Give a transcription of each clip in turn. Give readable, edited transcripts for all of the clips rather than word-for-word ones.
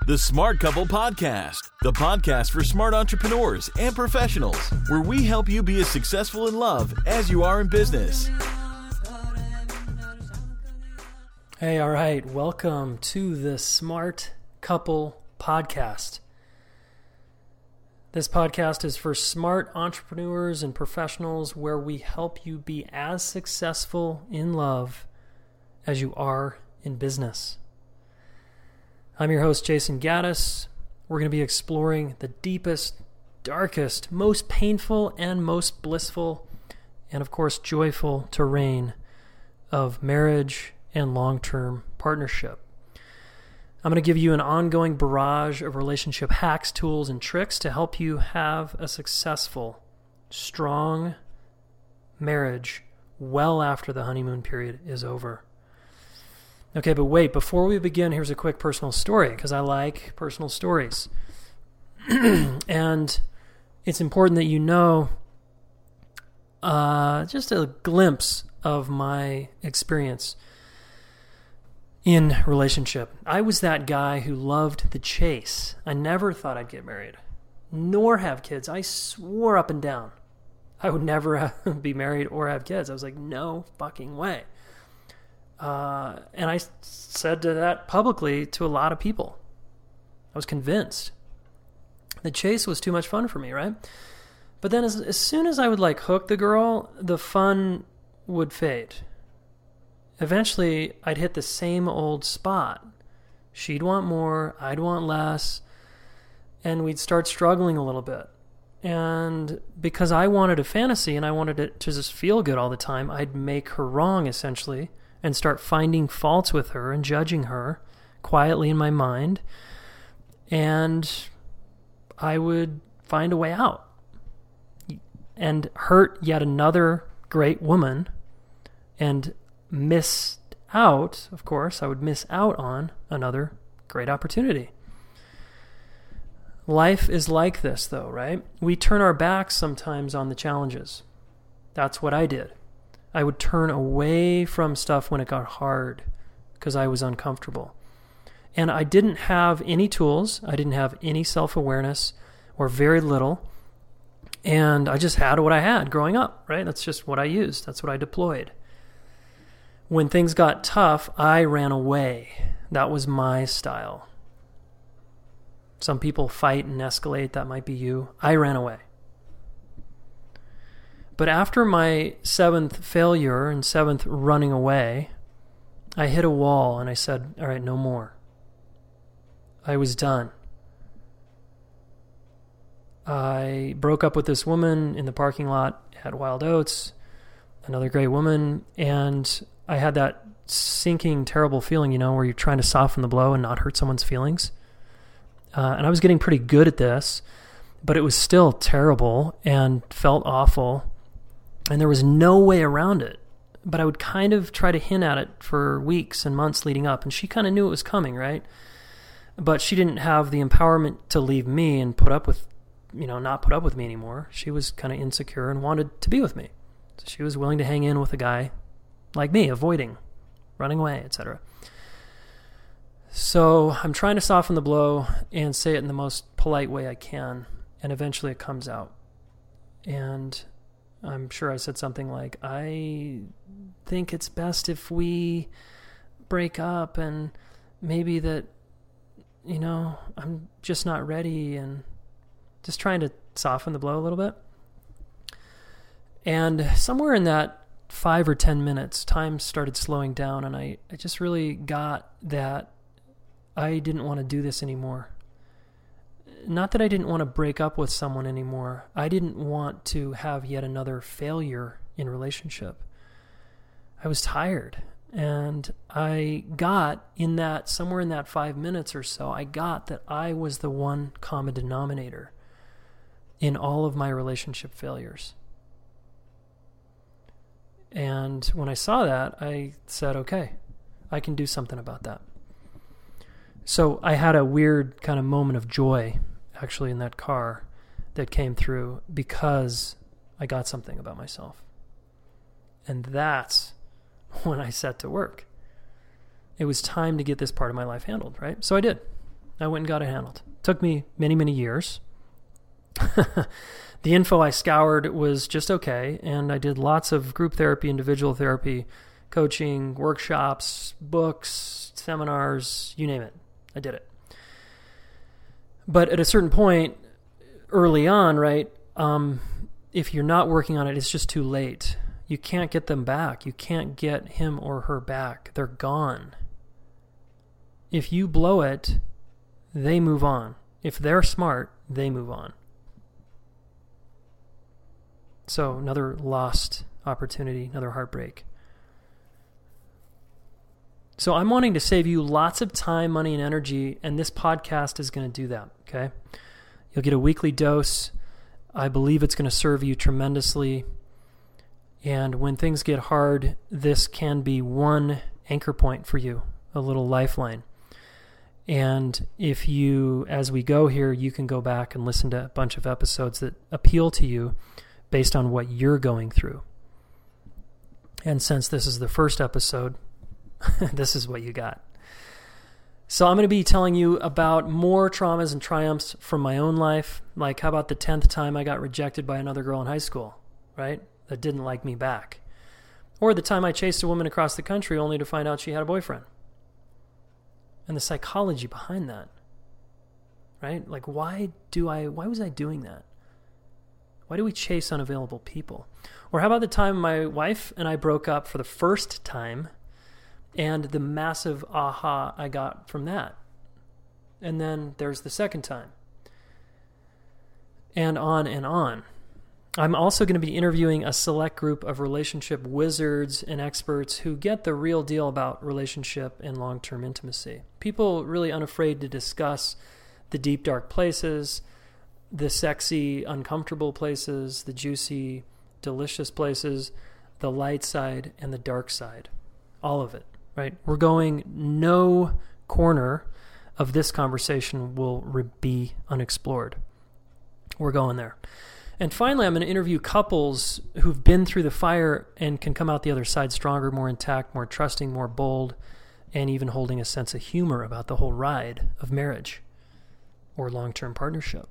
The Smart Couple Podcast, the podcast for smart entrepreneurs and professionals, where we help you be as successful in love as you are in business. Hey, all right. Welcome to the Smart Couple Podcast. This podcast is for smart entrepreneurs and professionals where we help you be as successful in love as you are in business. I'm your host, Jason Gaddis. We're going to be exploring the deepest, darkest, most painful, and most blissful, and of course, joyful terrain of marriage and long-term partnership. I'm going to give you an ongoing barrage of relationship hacks, tools, and tricks to help you have a successful, strong marriage well after the honeymoon period is over. Okay, but wait, before we begin, here's a quick personal story, because I like personal stories. And it's important that you know just a glimpse of my experience in relationship. I was that guy who loved the chase. I never thought I'd get married, nor have kids. I swore up and down I would never be married or have kids. I was like, no fucking way. And I said that publicly to a lot of people. I was convinced. The chase was too much fun for me, right? But then as soon as I would hook the girl, the fun would fade. Eventually, I'd hit the same old spot. She'd want more, I'd want less, and we'd start struggling a little bit. And because I wanted a fantasy and I wanted it to just feel good all the time, I'd make her wrong, essentially, and start finding faults with her and judging her quietly in my mind. And I would find a way out and hurt yet another great woman and miss out, of course, I would miss out on another great opportunity. Life is like this, though, right? We turn our backs sometimes on the challenges. That's what I did. I would turn away from stuff when it got hard because I was uncomfortable. And I didn't have any tools. I didn't have any self-awareness, or very little. And I just had what I had growing up, right? That's just what I used. That's what I deployed. When things got tough, I ran away. That was my style. Some people fight and escalate. That might be you. I ran away. But after my seventh failure and seventh running away, I hit a wall and I said, all right, no more. I was done. I broke up with this woman in the parking lot at Wild Oats, another great woman, and I had that sinking, terrible feeling, where you're trying to soften the blow and not hurt someone's feelings. And I was getting pretty good at this, but it was still terrible and felt awful. And there was no way around it, but I would kind of try to hint at it for weeks and months leading up, and she kind of knew it was coming, right? But she didn't have the empowerment to leave me and not put up with me anymore. She was kind of insecure and wanted to be with me. So she was willing to hang in with a guy like me, avoiding, running away, etc. So I'm trying to soften the blow and say it in the most polite way I can, and eventually it comes out. And I'm sure I said something like, I think it's best if we break up, and maybe that, I'm just not ready, and just trying to soften the blow a little bit. And somewhere in that 5 or 10 minutes, time started slowing down, and I just really got that I didn't want to do this anymore. Not that I didn't want to break up with someone anymore. I didn't want to have yet another failure in relationship. I was tired. And I got somewhere in that 5 minutes or so, I got that I was the one common denominator in all of my relationship failures. And when I saw that, I said, okay, I can do something about that. So I had a weird kind of moment of joy, actually, in that car that came through because I got something about myself. And that's when I set to work. It was time to get this part of my life handled, right? So I did. I went and got it handled. Took me many, many years. The info I scoured was just okay, and I did lots of group therapy, individual therapy, coaching, workshops, books, seminars, you name it. I did it. But at a certain point, early on, right, if you're not working on it, it's just too late. You can't get them back. You can't get him or her back. They're gone. If you blow it, they move on. If they're smart, they move on. So another lost opportunity, another heartbreak. So I'm wanting to save you lots of time, money, and energy, and this podcast is going to do that, okay? You'll get a weekly dose. I believe it's going to serve you tremendously. And when things get hard, this can be one anchor point for you, a little lifeline. And if you, as we go here, you can go back and listen to a bunch of episodes that appeal to you based on what you're going through. And since this is the first episode, this is what you got. So I'm going to be telling you about more traumas and triumphs from my own life. Like, how about the 10th time I got rejected by another girl in high school, right? That didn't like me back. Or the time I chased a woman across the country only to find out she had a boyfriend. And the psychology behind that, right? Like, why was I doing that? Why do we chase unavailable people? Or how about the time my wife and I broke up for the first time and the massive aha I got from that? And then there's the second time. And on and on. I'm also going to be interviewing a select group of relationship wizards and experts who get the real deal about relationship and long-term intimacy. People really unafraid to discuss the deep, dark places, the sexy, uncomfortable places, the juicy, delicious places, the light side and the dark side. All of it, right? We're going, no corner of this conversation will be unexplored. We're going there. And finally, I'm going to interview couples who've been through the fire and can come out the other side stronger, more intact, more trusting, more bold, and even holding a sense of humor about the whole ride of marriage or long-term partnership.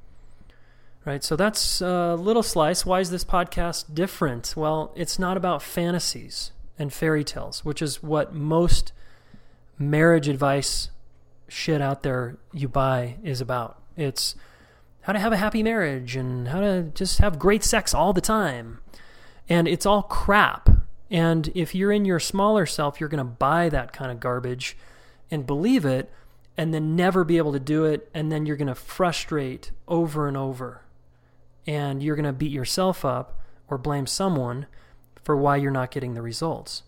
Right, so that's a little slice. Why is this podcast different? Well, it's not about fantasies and fairy tales, which is what most marriage advice shit out there you buy is about. It's how to have a happy marriage and how to just have great sex all the time. And it's all crap. And if you're in your smaller self, you're going to buy that kind of garbage and believe it and then never be able to do it. And then you're going to frustrate over and over. And you're going to beat yourself up or blame someone for why you're not getting the results.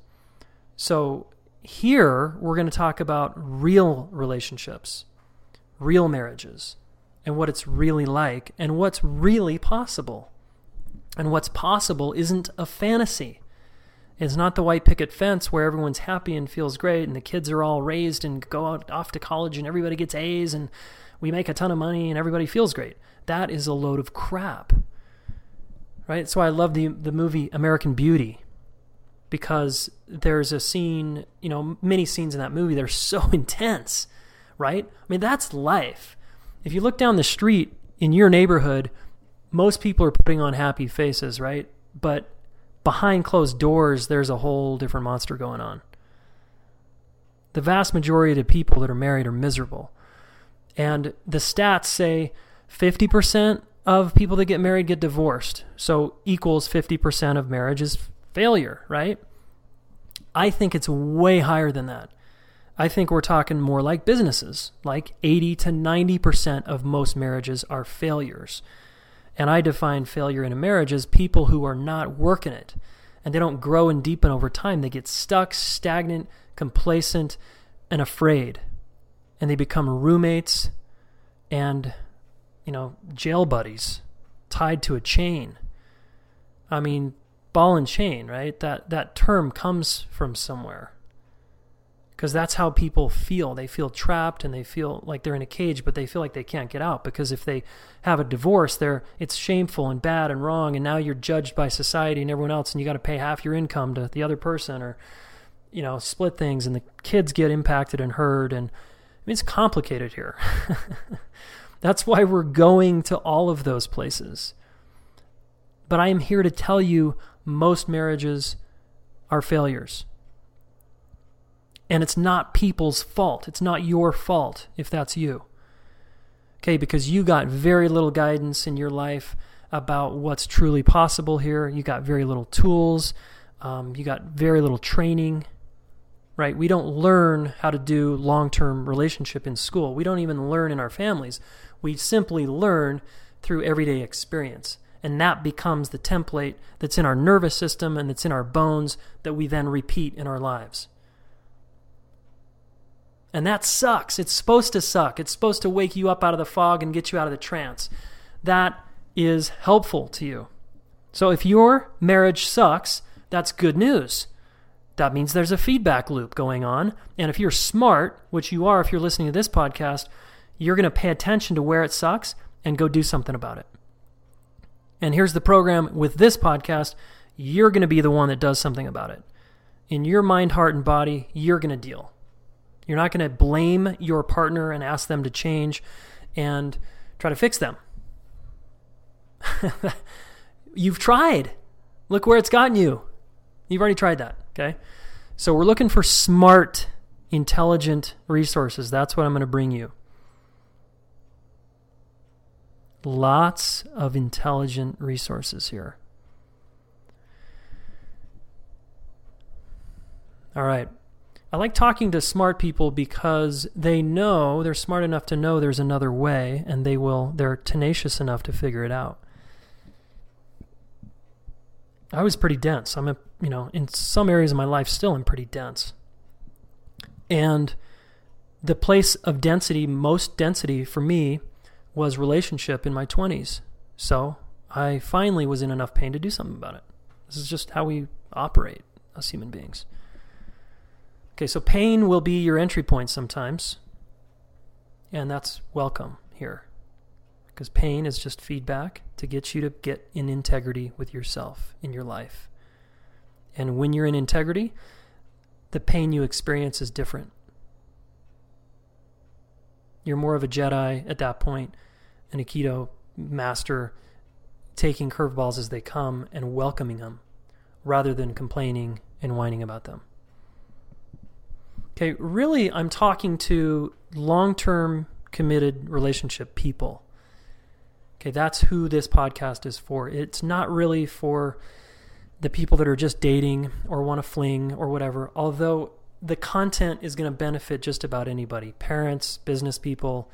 So here we're going to talk about real relationships, real marriages, and what it's really like, and what's really possible. And what's possible isn't a fantasy. It's not the white picket fence where everyone's happy and feels great, and the kids are all raised and go off to college, and everybody gets A's, and we make a ton of money, and everybody feels great. That is a load of crap, right? So I love the movie American Beauty, because there's a scene, many scenes in that movie, they're so intense, right? I mean, that's life. If you look down the street in your neighborhood, most people are putting on happy faces, right? But behind closed doors, there's a whole different monster going on. The vast majority of the people that are married are miserable. And the stats say 50% of people that get married get divorced. So equals 50% of marriage is failure, right? I think it's way higher than that. I think we're talking more like businesses, like 80 to 90% of most marriages are failures. And I define failure in a marriage as people who are not working it, and they don't grow and deepen over time. They get stuck, stagnant, complacent, and afraid. And they become roommates and, jail buddies tied to a chain. I mean, ball and chain, right? That term comes from somewhere. Because that's how people feel. They feel trapped and they feel like they're in a cage, but they feel like they can't get out. Because if they have a divorce, it's shameful and bad and wrong, and now you're judged by society and everyone else, and you got to pay half your income to the other person, or split things, and the kids get impacted and hurt. And mean, it's complicated here. That's why we're going to all of those places. But I am here to tell you most marriages are failures. And it's not people's fault. It's not your fault if that's you. Okay, because you got very little guidance in your life about what's truly possible here. You got very little tools. You got very little training, right? We don't learn how to do long-term relationship in school. We don't even learn in our families. We simply learn through everyday experience. And that becomes the template that's in our nervous system and that's in our bones that we then repeat in our lives. And that sucks. It's supposed to suck. It's supposed to wake you up out of the fog and get you out of the trance. That is helpful to you. So if your marriage sucks, that's good news. That means there's a feedback loop going on. And if you're smart, which you are if you're listening to this podcast, you're going to pay attention to where it sucks and go do something about it. And here's the program with this podcast. You're going to be the one that does something about it. In your mind, heart, and body, you're going to deal. You're not going to blame your partner and ask them to change and try to fix them. You've tried. Look where it's gotten you. You've already tried that, okay? So we're looking for smart, intelligent resources. That's what I'm going to bring you. Lots of intelligent resources here. All right. I like talking to smart people because they're smart enough to know there's another way, and they're tenacious enough to figure it out. I was pretty dense. In some areas of my life still I'm pretty dense. And the place of density, most density for me, was relationship in my 20s. So I finally was in enough pain to do something about it. This is just how we operate as human beings. Okay, so pain will be your entry point sometimes, and that's welcome here, because pain is just feedback to get you to get in integrity with yourself in your life. And when you're in integrity, the pain you experience is different. You're more of a Jedi at that point, an Aikido master, taking curveballs as they come and welcoming them, rather than complaining and whining about them. Okay, really, I'm talking to long-term committed relationship people. Okay, that's who this podcast is for. It's not really for the people that are just dating or want to fling or whatever, although the content is going to benefit just about anybody. Parents, business people,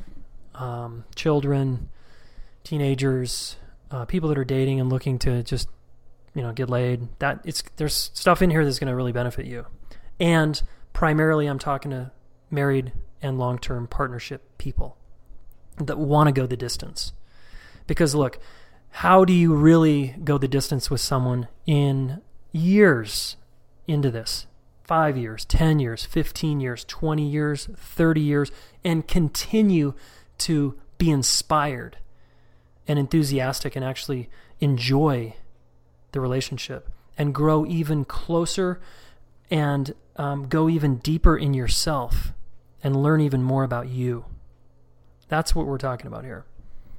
children, teenagers, people that are dating and looking to just, get laid. There's stuff in here that's going to really benefit you. And primarily, I'm talking to married and long-term partnership people that want to go the distance. Because look, how do you really go the distance with someone in years into this? 5 years, 10 years, 15 years, 20 years, 30 years, and continue to be inspired and enthusiastic and actually enjoy the relationship and grow even closer and go even deeper in yourself and learn even more about you. That's what we're talking about here.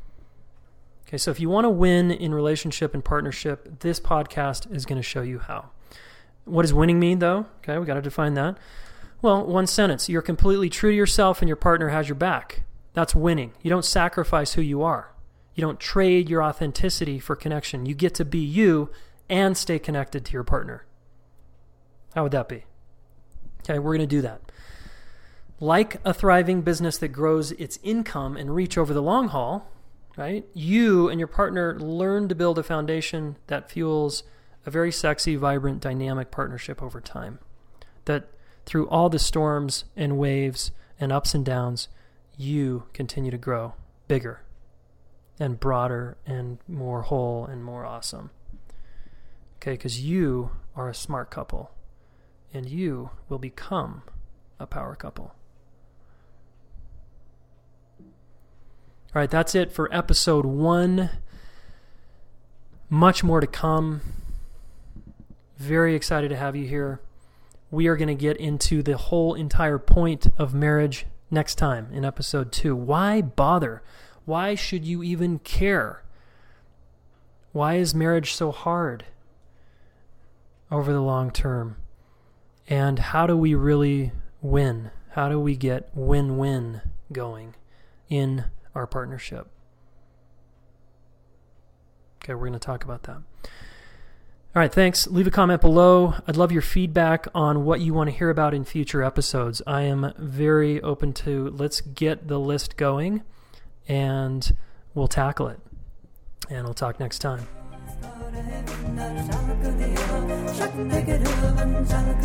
Okay, so if you want to win in relationship and partnership, this podcast is going to show you how. What does winning mean, though? Okay, we got to define that. Well, one sentence. You're completely true to yourself and your partner has your back. That's winning. You don't sacrifice who you are. You don't trade your authenticity for connection. You get to be you and stay connected to your partner. How would that be? Okay, we're going to do that. Like a thriving business that grows its income and reach over the long haul, right? You and your partner learn to build a foundation that fuels a very sexy, vibrant, dynamic partnership over time. That through all the storms and waves and ups and downs, you continue to grow bigger and broader and more whole and more awesome. Okay, because you are a smart couple and you will become a power couple. All right, that's it for episode 1. Much more to come. Very excited to have you here. We are going to get into the whole entire point of marriage next time in episode 2. Why bother? Why should you even care? Why is marriage so hard over the long term? And how do we really win? How do we get win-win going in our partnership? Okay, we're going to talk about that. All right, thanks. Leave a comment below. I'd love your feedback on what you want to hear about in future episodes. I am very open to let's get the list going, and we'll tackle it. And we'll talk next time.